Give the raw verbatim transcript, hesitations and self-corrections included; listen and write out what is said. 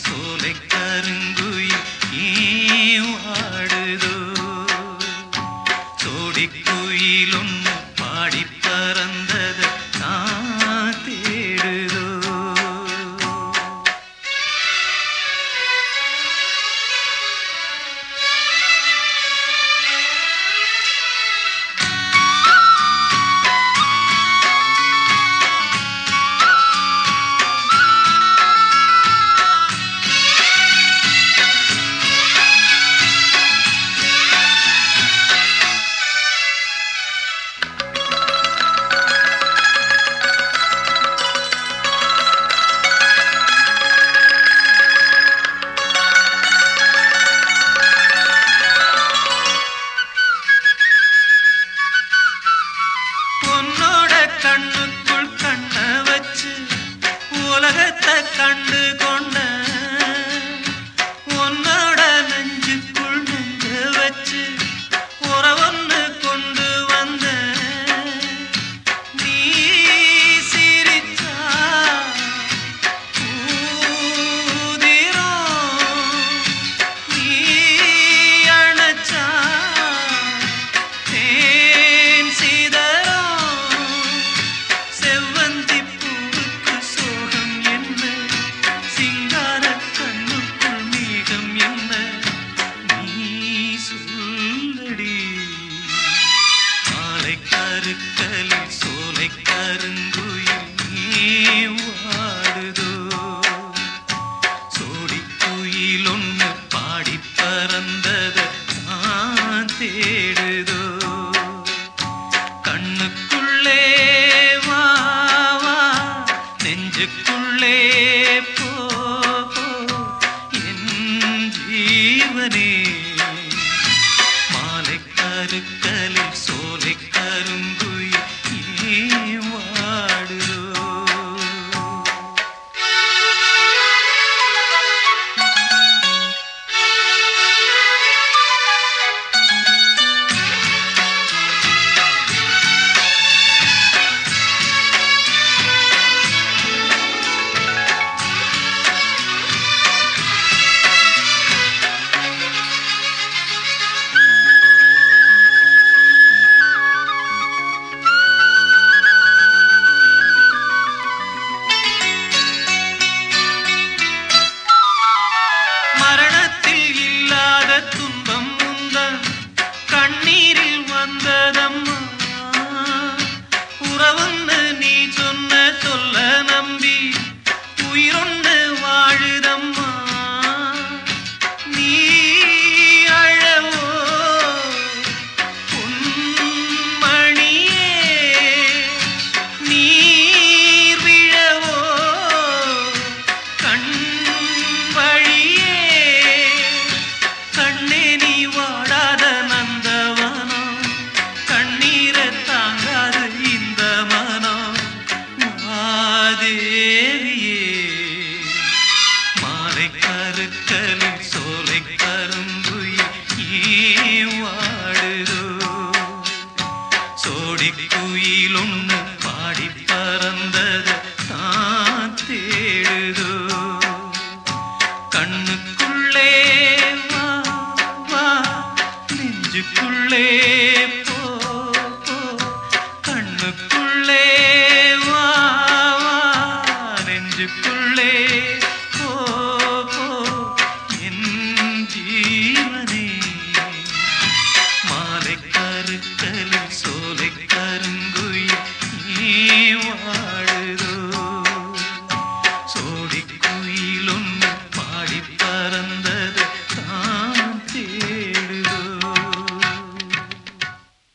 சோலை கருங்குயில் ஏன் வாடுதோ சோடிக்குயில் ஒன்று பாடி பறந்தத நான் தேடுதோ கண்ணுக்குள் கண்ண வச்சு உலகத்தை கண்டு கொண்ட உன்னோட நெஞ்சுக்குள் நெஞ்ச வச்சு உறவொன்னு கொண்டு வந்த நீ சிரிச்சா ஊதிரும் நீ அணைச்சா தேன் சிதறும் செவ்வந்தி பூவுக்கு சோகம் என்ன சிங்கார கண்ணுக்குள் மேகம் என்ன நீ சொல்லடி மாலை கருக்கலில் சோலை கருங்குயில் ஏன் வாடுதோ சோடிக்குயில் ஒன்று பாடி பறந்தத நான் தேடுதோ கண்ணுக்குள்ளே நெஞ்சுக்குள்ளே போ என் ஜீவனே மாலை கருக்கலில் சோலை கருங்குயில் ஏன் வாடுதோ துன்பம் உந்தன் கண்ணீரில் வந்ததம்மா உறவுன்னு நீ சொன்ன சொல்ல நம்பி உயிரொன்னு வாழுதம்மா நீ அழவோ பொன்மணியே நீர் விழவோ கண் வழியே கண்ணே நீ வாடாத நந்தவனம் கண்ணீரை தாங்காது இந்த மனம் மாதேவியே மாலை கருக்கலில் சோலை கருங்குயில் ஏன் வாடுதோ சோடிக்குயில் ஒன்று பாடி பறந்தத தான் தேடுதோ கண்ணுக்குள்ளே நெஞ்சுக்குள்ளே